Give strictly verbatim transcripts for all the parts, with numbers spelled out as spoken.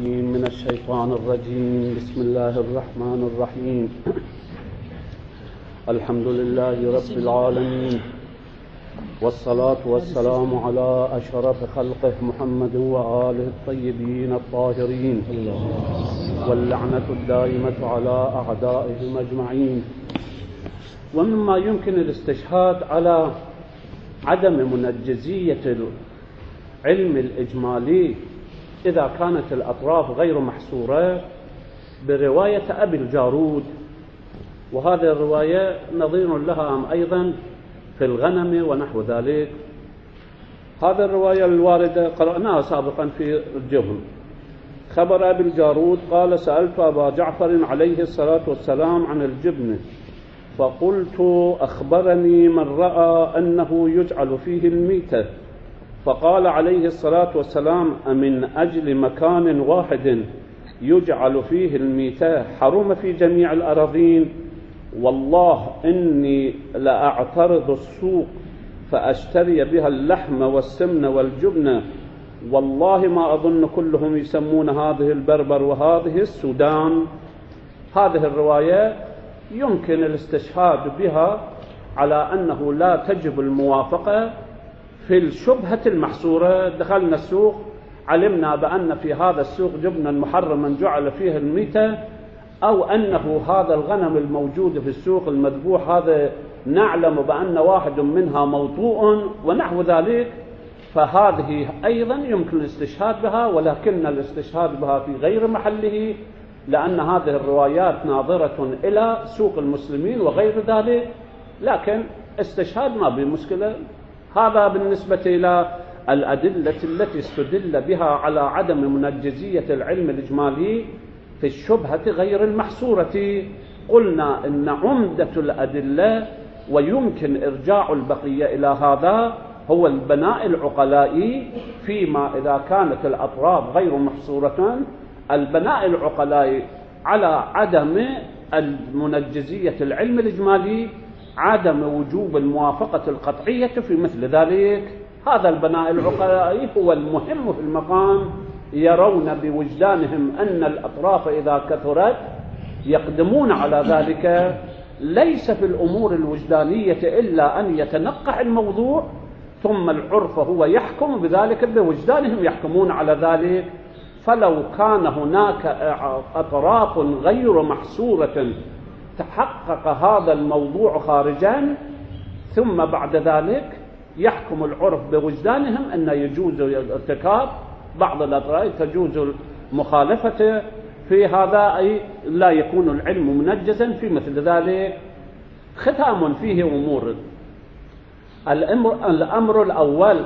بالله من الشيطان الرجيم. بسم الله الرحمن الرحيم. الحمد لله رب العالمين، والصلاة والسلام على أشرف خلقه محمد وآله الطيبين الطاهرين، واللعنة الدائمة على أعدائهم أجمعين. ومما يمكن الاستشهاد على عدم منجزية العلم الإجمالي إذا كانت الأطراف غير محصورة برواية أبي الجارود، وهذه الرواية نظير لها أيضا في الغنم ونحو ذلك. هذه الرواية الواردة قرأناها سابقا في الجبن. خبر أبي الجارود قال: سألت أبا جعفر عليه الصلاة والسلام عن الجبن، فقلت: أخبرني من رأى أنه يجعل فيه الميتة، فقال عليه الصلاة والسلام: أمن أجل مكان واحد يجعل فيه الميتة حرم في جميع الأراضين؟ والله إني لأعترض السوق فأشتري بها اللحم والسمن والجبن، والله ما أظن كلهم يسمون هذه البربر وهذه السودان. هذه الرواية يمكن الاستشهاد بها على أنه لا تجب الموافقة في الشبهة المحصورة. دخلنا السوق علمنا بأن في هذا السوق جبنا محرما جعل فيه الميتة، أو أنه هذا الغنم الموجود في السوق المذبوح هذا نعلم بأن واحد منها موطوء ونحو ذلك، فهذه أيضا يمكن الاستشهاد بها، ولكن الاستشهاد بها في غير محله، لأن هذه الروايات ناظرة إلى سوق المسلمين وغير ذلك. لكن استشهاد ما بمشكلة. هذا بالنسبة إلى الأدلة التي استدل بها على عدم منجزية العلم الإجمالي في الشبهة غير المحصورة. قلنا إن عمدة الأدلة ويمكن إرجاع البقية إلى هذا هو البناء العقلائي فيما إذا كانت الأطراف غير محصورة. البناء العقلائي على عدم المنجزية العلم الإجمالي عدم وجوب الموافقة القطعية في مثل ذلك. هذا البناء العقلائي هو المهم في المقام. يرون بوجدانهم أن الأطراف إذا كثرت يقدمون على ذلك. ليس في الأمور الوجدانية إلا أن يتنقح الموضوع ثم العرف هو يحكم بذلك، بوجدانهم يحكمون على ذلك. فلو كان هناك أطراف غير محصورة تحقق هذا الموضوع خارجا، ثم بعد ذلك يحكم العرف بوجدانهم أن يجوز ارتكاب بعض الأطراف، تجوز المخالفة في هذا، أي لا يكون العلم منجزا في مثل ذلك. ختام فيه أمور. الأمر, الأمر الأول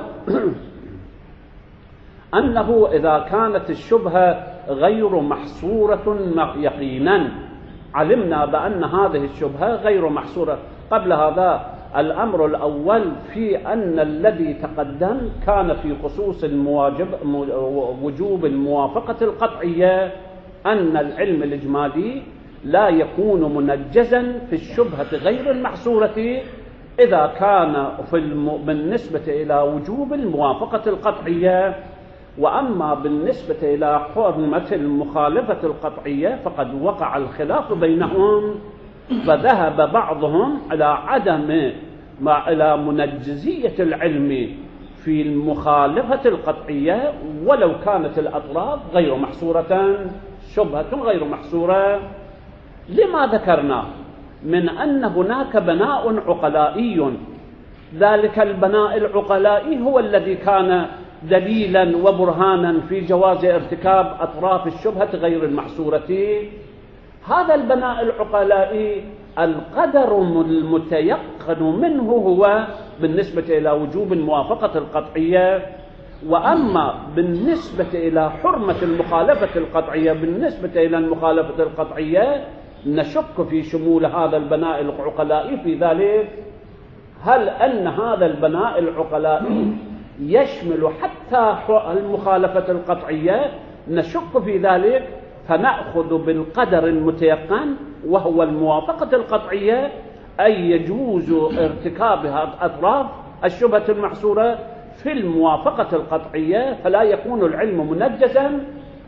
أنه إذا كانت الشبهة غير محصورة يقينا، علمنا بأن هذه الشبهة غير محصورة. قبل هذا الأمر الأول في أن الذي تقدم كان في خصوص المواجب وجوب الموافقة القطعية، أن العلم الإجمالي لا يكون منجزا في الشبهة غير المحصورة إذا كان في الم... بالنسبة إلى وجوب الموافقة القطعية. وأما بالنسبة إلى حرمة المخالفة القطعية فقد وقع الخلاف بينهم، فذهب بعضهم إلى عدم ما إلى منجزية العلم في المخالفة القطعية ولو كانت الأطراف غير محصورة، شبهة غير محصورة. لما ذكرنا من أن هناك بناء عقلائي، ذلك البناء العقلائي هو الذي كان دليلا وبرهانا في جواز ارتكاب أطراف الشبهة غير المحصورة. هذا البناء العقلائي القدر المتيقن منه هو بالنسبة إلى وجوب الموافقة القطعية. وأما بالنسبة إلى حرمة المخالفة القطعية، بالنسبة إلى المخالفة القطعية نشك في شمول هذا البناء العقلائي في ذلك. هل أن هذا البناء العقلائي يشمل حتى المخالفة القطعية؟ نشك في ذلك، فنأخذ بالقدر المتيقن وهو الموافقة القطعية، أي يجوز ارتكابها أطراف الشبهة المحصورة في الموافقة القطعية، فلا يكون العلم منجزا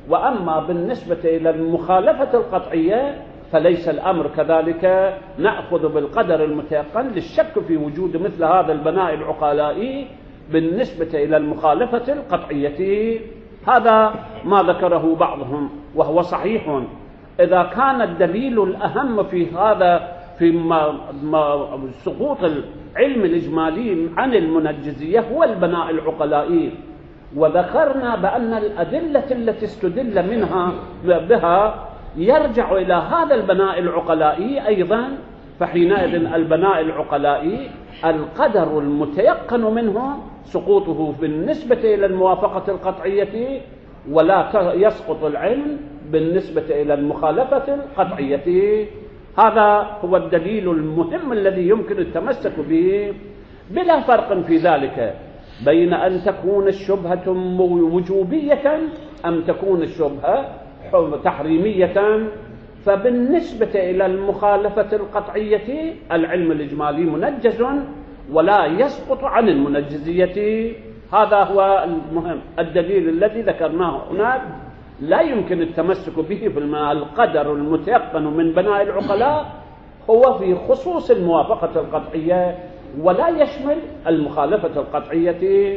وأما بالنسبة إلى المخالفة القطعية فليس الأمر كذلك، نأخذ بالقدر المتيقن للشك في وجود مثل هذا البناء العقلائي بالنسبة إلى المخالفة القطعية. هذا ما ذكره بعضهم وهو صحيح. إذا كان الدليل الأهم في هذا في ما ما سقوط العلم الإجمالي عن المنجزية هو البناء العقلائي، وذكرنا بأن الأدلة التي استدل منها بها يرجع إلى هذا البناء العقلائي أيضا، فحينئذ البناء العقلائي القدر المتيقن منه سقوطه بالنسبة إلى الموافقة القطعية، ولا يسقط العلم بالنسبة إلى المخالفة القطعية. هذا هو الدليل المهم الذي يمكن التمسك به، بلا فرق في ذلك بين أن تكون الشبهة وجوبية أم تكون الشبهة تحريمية. فبالنسبة إلى المخالفة القطعية العلم الإجمالي منجز ولا يسقط عن المنجزية. هذا هو المهم. الدليل الذي ذكرناه هناك لا يمكن التمسك به في القدر المتيقن من بناء العقلاء هو في خصوص الموافقة القطعية ولا يشمل المخالفة القطعية.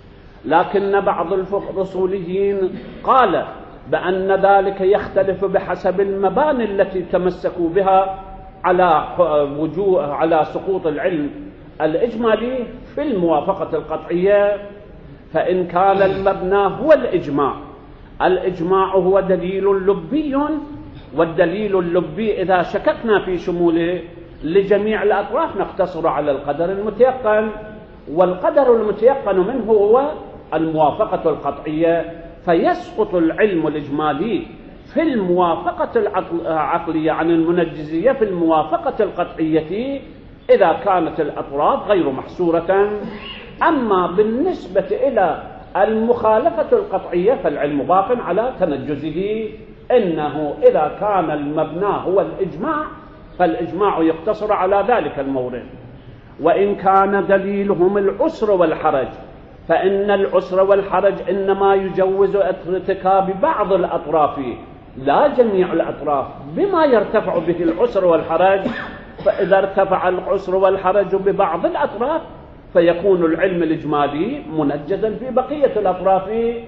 لكن بعض الأصوليين قال بأن ذلك يختلف بحسب المباني التي تمسكوا بها على وجوه على سقوط العلم الإجمالي في الموافقة القطعية. فإن كان المبنى هو الإجماع، الإجماع هو دليل لبي، والدليل اللبي إذا شككنا في شموله لجميع الأطراف نقتصر على القدر المتيقن، والقدر المتيقن منه هو الموافقة القطعية، فيسقط العلم الإجمالي في الموافقة العقلية عن المنجزية في الموافقة القطعية إذا كانت الأطراف غير محصورة. أما بالنسبة إلى المخالفة القطعية فالعلم باق على تنجزه، إنه إذا كان المبنى هو الإجماع فالإجماع يقتصر على ذلك المورد. وإن كان دليلهم العسر والحرج فإن العسر والحرج إنما يجوز ارتكاب بعض الأطراف لا جميع الأطراف بما يرتفع به العسر والحرج. فإذا ارتفع العسر والحرج ببعض الأطراف فيكون العلم الإجمالي منجزا في بقية الأطراف،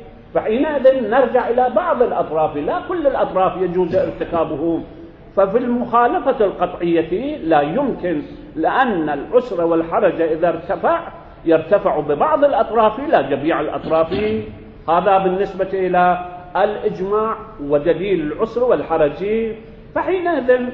فحينئذ نرجع إلى بعض الأطراف لا كل الأطراف يجوز ارتكابه. ففي المخالفة القطعية لا يمكن، لأن العسر والحرج إذا ارتفع يرتفع ببعض الأطراف لا جميع الأطراف. هذا بالنسبة إلى الإجماع ودليل العسر والحرج. فحينئذ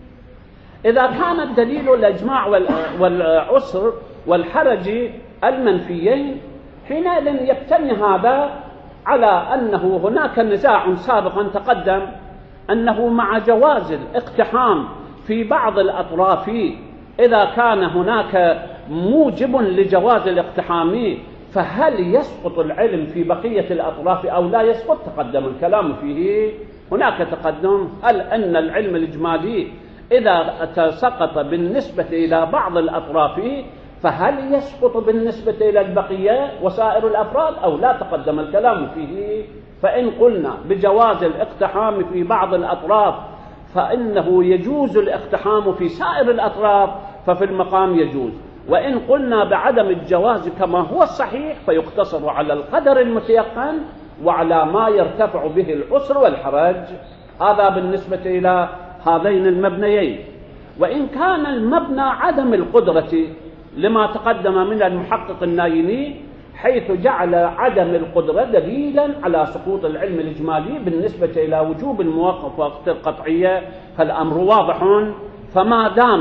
إذا كان الدليل الإجماع والعسر والحرج المنفيين حينئذ يبتني هذا على أنه هناك نزاع سابقا تقدم أنه مع جواز الاقتحام في بعض الأطراف إذا كان هناك موجب لجواز الاقتحام فهل يسقط العلم في بقية الأطراف أو لا يسقط؟ تقدم الكلام فيه. هناك تقدم هل أن العلم الإجمالي إذا سقط بالنسبة إلى بعض الأطراف فهل يسقط بالنسبة إلى البقية وسائر الأفراد أو لا؟ تقدم الكلام فيه. فإن قلنا بجواز الاقتحام في بعض الأطراف فإنه يجوز الاقتحام في سائر الأطراف ففي المقام يجوز، وإن قلنا بعدم الجواز كما هو الصحيح فيقتصر على القدر المتيقن وعلى ما يرتفع به العسر والحرج. هذا بالنسبة إلى هذين المبنيين. وإن كان المبنى عدم القدرة لما تقدم من المحقق النايني حيث جعل عدم القدرة دليلا على سقوط العلم الإجمالي بالنسبة إلى وجوب الموافقة القطعية فالأمر واضح. فما دام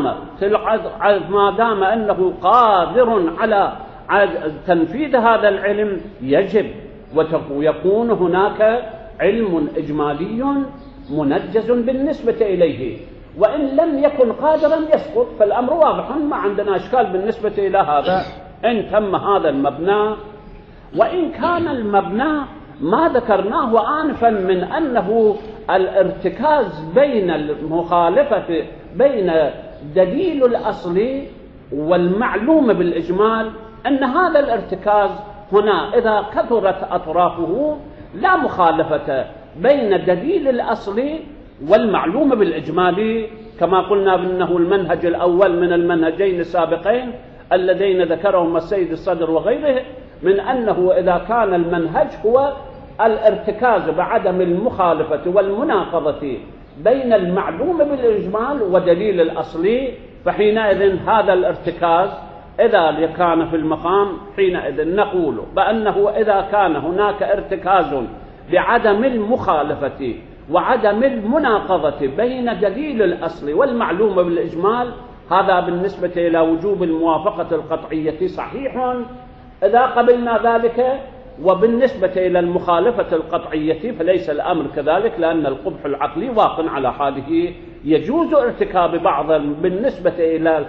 ما دام أنه قادر على تنفيذ هذا العلم يجب ويكون هناك علم إجمالي منجز بالنسبة إليه، وإن لم يكن قادرا يسقط فالأمر واضح، ما عندنا إشكال بالنسبة إلى هذا إن تم هذا المبنى. وإن كان المبنى ما ذكرناه آنفا من أنه الارتكاز بين المخالفة بين دليل الأصل والمعلوم بالإجمال، أن هذا الارتكاز هنا إذا كثرت أطرافه لا مخالفة بين الدليل الأصلي والمعلوم بالإجمالي، كما قلنا بأنه المنهج الأول من المنهجين السابقين اللذين ذكرهما السيد الصدر وغيره، من أنه إذا كان المنهج هو الارتكاز بعدم المخالفة والمناقضة بين المعلوم بالإجمال ودليل الأصلي، فحينئذ هذا الارتكاز إذا كان في المقام حينئذ نقول بأنه إذا كان هناك ارتكاز بعدم المخالفة وعدم المناقضة بين دليل الأصل والمعلوم بالإجمال، هذا بالنسبة إلى وجوب الموافقة القطعية صحيح إذا قبلنا ذلك، وبالنسبة إلى المخالفة القطعية فليس الأمر كذلك، لأن القبح العقلي واق على حاله، يجوز ارتكاب بعض بالنسبة إلى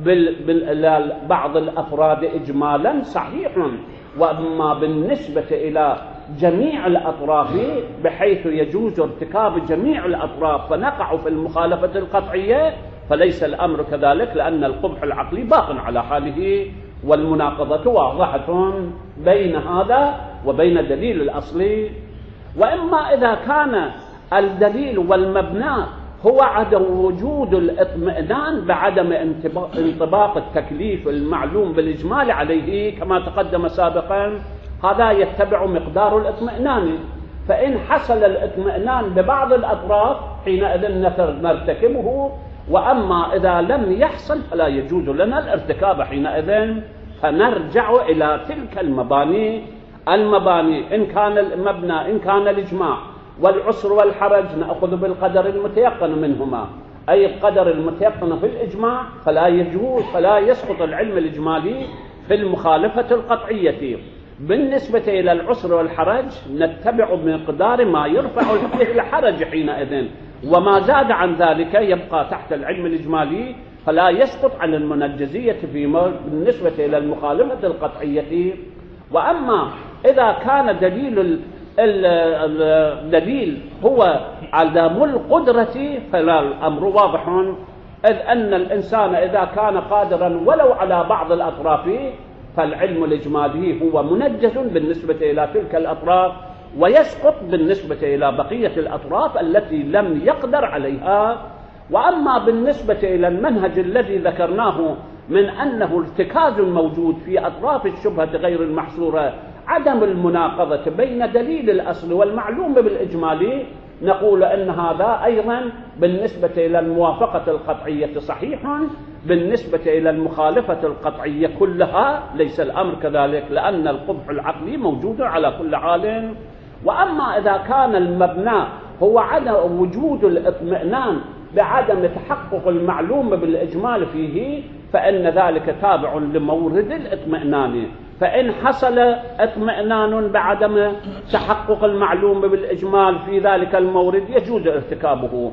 بعض الأفراد إجمالا صحيح، وأما بالنسبة إلى جميع الأطراف بحيث يجوز ارتكاب جميع الأطراف فنقع في المخالفة القطعية فليس الأمر كذلك، لأن القبح العقلي باق على حاله والمناقضة واضحة بين هذا وبين الدليل الأصلي. وإما إذا كان الدليل والمبنى هو عدم وجود الاطمئنان بعدم انطباق التكليف المعلوم بالإجمال عليه كما تقدم سابقا، هذا يتبع مقدار الاطمئنان، فإن حصل الاطمئنان ببعض الأطراف حينئذ نرتكبه، وأما إذا لم يحصل فلا يجوز لنا الارتكاب حينئذ، فنرجع إلى تلك المباني المباني إن كان المبنى إن كان الإجماع والعسر والحرج نأخذ بالقدر المتيقن منهما، أي القدر المتيقن في الإجماع، فلا يجوز فلا يسقط العلم الإجمالي في المخالفة القطعية. بالنسبة إلى العسر والحرج نتبع بمقدار ما يرفع به الحرج حينئذ، وما زاد عن ذلك يبقى تحت العلم الإجمالي، فلا يسقط عن المنجزية في بالنسبة إلى المخالفة القطعية. وأما إذا كان دليل الدليل هو عدم القدرة فلا الأمر واضح، إذ أن الإنسان إذا كان قادرا ولو على بعض الأطراف فالعلم الإجمالي هو منجز بالنسبة إلى تلك الأطراف، ويسقط بالنسبة إلى بقية الأطراف التي لم يقدر عليها. وأما بالنسبة إلى المنهج الذي ذكرناه من أنه ارتكاز موجود في أطراف الشبهة غير المحصورة، عدم المناقضة بين دليل الأصل والمعلوم بالإجمالي، نقول أن هذا أيضا بالنسبة إلى الموافقة القطعية صحيح، بالنسبة إلى المخالفة القطعية كلها ليس الأمر كذلك، لأن القبح العقلي موجود على كل حال. وأما إذا كان المبنى هو عدم وجود الاطمئنان بعدم تحقق المعلوم بالإجمال فيه، فإن ذلك تابع لمورد الاطمئنان، فإن حصل اطمئنان بعدم تحقق المعلوم بالإجمال في ذلك المورد يجوز ارتكابه،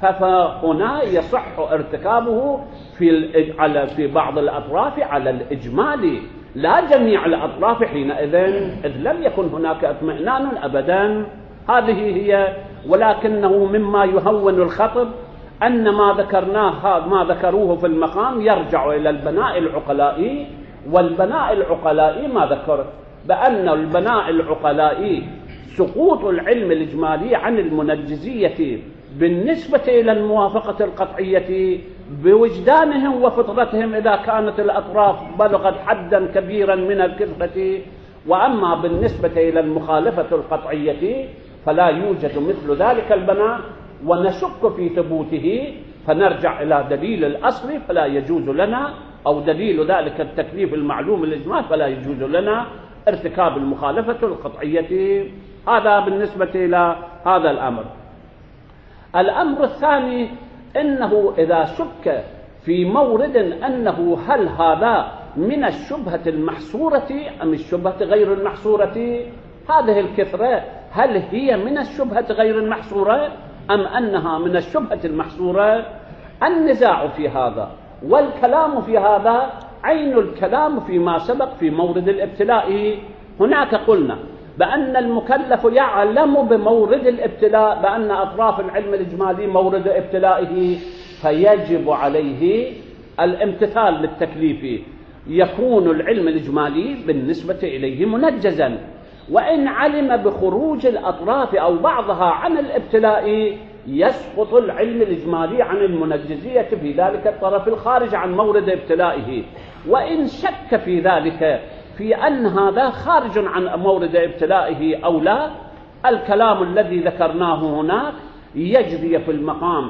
فهنا يصح ارتكابه في على في بعض الأطراف على الإجمال لا جميع الأطراف حينئذ، إذ لم يكن هناك اطمئنان أبدا. هذه هي، ولكنه مما يهون الخطب أن ما ذكرناه ما ذكروه في المقام يرجع إلى البناء العقلائي، والبناء العقلائي ما ذكر بأن البناء العقلائي سقوط العلم الإجمالي عن المنجزية بالنسبة إلى الموافقة القطعية بوجدانهم وفطرتهم إذا كانت الأطراف بلغت حدا كبيرا من الكثرة، وأما بالنسبة إلى المخالفة القطعية فلا يوجد مثل ذلك البناء، ونشك في ثبوته، فنرجع إلى دليل الأصل فلا يجوز لنا، أو دليل ذلك التكليف المعلوم الإجمال فلا يجوز لنا ارتكاب المخالفة القطعية. هذا بالنسبة إلى هذا الأمر. الأمر الثاني أنه إذا شك في مورد أنه هل هذا من الشبهة المحصورة أم الشبهة غير المحصورة، هذه الكثرة هل هي من الشبهة غير المحصورة أم أنها من الشبهة المحصورة، النزاع في هذا والكلام في هذا عين الكلام فيما سبق في مورد الابتلاء. هناك قلنا بأن المكلف يعلم بمورد الابتلاء، بأن أطراف العلم الإجمالي مورد ابتلائه، فيجب عليه الامتثال للتكليف، يكون العلم الإجمالي بالنسبة إليه منجزا. وإن علم بخروج الأطراف أو بعضها عن الابتلاء يسقط العلم الإجمالي عن المنجزية في ذلك الطرف الخارج عن مورد ابتلائه. وإن شك في ذلك في أن هذا خارج عن مورد ابتلائه أو لا، الكلام الذي ذكرناه هناك يجري في المقام.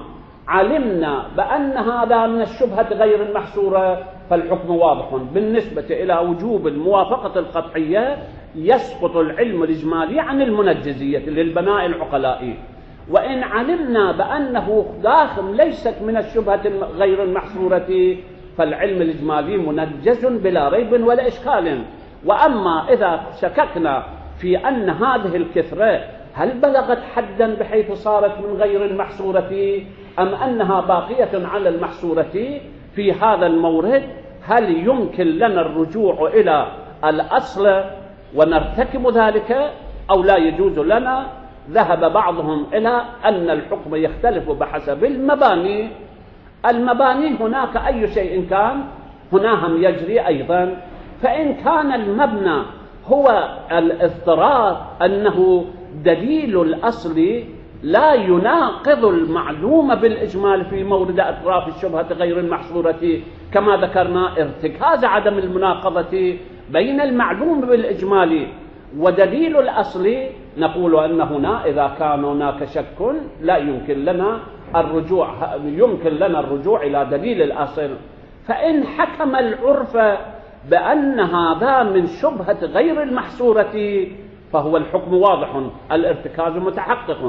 علمنا بأن هذا من الشبهة غير المحصورة فالحكم واضح. بالنسبة إلى وجوب الموافقة القطعية يسقط العلم الإجمالي عن المنجزية للبناء العقلائي. وإن علمنا بأنه داخل ليست من الشبهة غير المحصورة فالعلم الإجمالي منجز بلا ريب ولا إشكال. وأما إذا شككنا في أن هذه الكثرة هل بلغت حدا بحيث صارت من غير المحصورة أم أنها باقية على المحصورة، في هذا المورد هل يمكن لنا الرجوع إلى الأصل ونرتكب ذلك أو لا يجوز لنا؟ ذهب بعضهم إلى أن الحكم يختلف بحسب المباني. المباني هناك أي شيء كان هنا هم يجري أيضا. فإن كان المبنى هو الاضطرار أنه دليل الأصل لا يناقض المعلوم بالإجمال في مورد أطراف الشبهة غير المحصورة كما ذكرنا، ارتكاز عدم المناقضة بين المعلوم بالإجمال ودليل الأصل، نقول أن هنا إذا كان هناك شك لا يمكن لنا الرجوع يمكن لنا الرجوع إلى دليل الأصل. فإن حكم العرف بأن هذا من شبهة غير المحصورة فهو الحكم واضح، الارتكاز متحقق.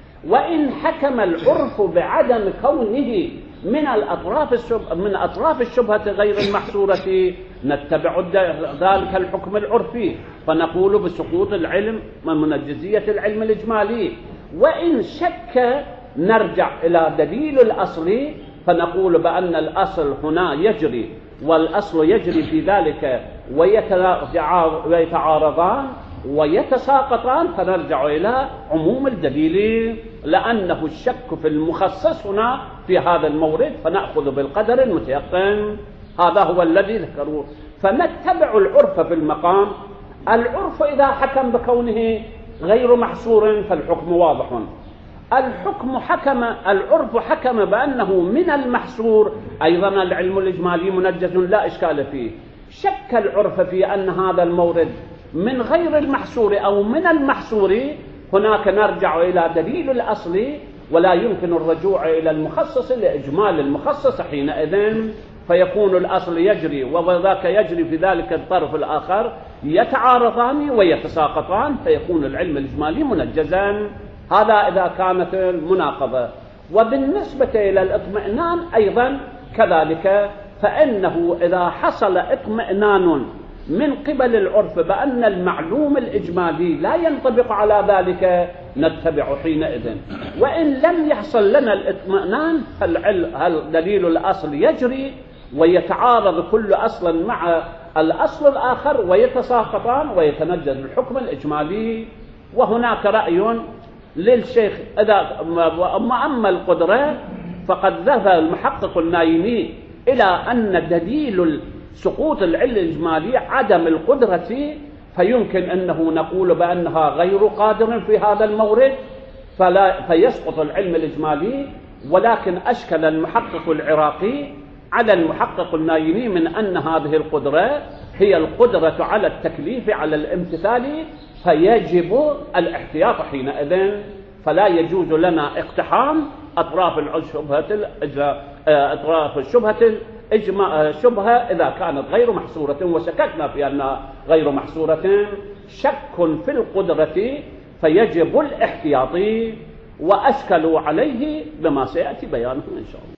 وإن حكم العرف بعدم كونه من الأطراف الشبهة من أطراف الشبهة غير المحصورة نتبع ذلك الحكم العرفي فنقول بسقوط العلم من منجزية العلم الإجمالي. وإن شك نرجع إلى دليل الأصل فنقول بأن الأصل هنا يجري والأصل يجري في ذلك ويتعارضان ويتساقطان، فنرجع إلى عموم الدليل لأنه الشك في المخصص هنا في هذا المورد فنأخذ بالقدر المتيقن. هذا هو الذي ذكروه. فنتبع العرف في المقام. العرف إذا حكم بكونه غير محصور فالحكم واضح. الحكم حكم العرف حكم بأنه من المحصور أيضا العلم الإجمالي منجز لا إشكال فيه. شك العرف في أن هذا المورد من غير المحصور أو من المحصور، هناك نرجع إلى دليل الأصل ولا يمكن الرجوع إلى المخصص لإجمال المخصص حينئذ، فيكون الأصل يجري وذاك يجري في ذلك الطرف الآخر، يتعارضان ويتساقطان فيكون العلم الإجمالي منجزا. هذا إذا كانت المناقضة. وبالنسبة إلى الاطمئنان أيضا كذلك، فإنه إذا حصل اطمئنان من قبل العرف بأن المعلوم الإجمالي لا ينطبق على ذلك نتبع حينئذ. وإن لم يحصل لنا الاطمئنان هل دليل الأصل يجري ويتعارض كل أصل مع الأصل الآخر ويتساقطان ويتنجز الحكم الإجمالي. وهناك رأي للشيخ إذا أما القدرة فقد ذهب المحقق النايمي إلى أن دليل سقوط العلم الإجمالي عدم القدرة، فيمكن أنه نقول بأنها غير قادر في هذا المورد فلا فيسقط العلم الإجمالي. ولكن أشكل المحقق العراقي على المحقق النايمي من أن هذه القدرة هي القدرة على التكليف على الامتثال، فيجب الاحتياط حينئذ. فلا يجوز لنا اقتحام أطراف الشبهة أطراف الشبهة الشبهة إذا كانت غير محصورة، وشككنا في أنها غير محصورة. شك في القدرة فيجب الاحتياط، وأشكلوا عليه بما سيأتي بيانه إن شاء الله.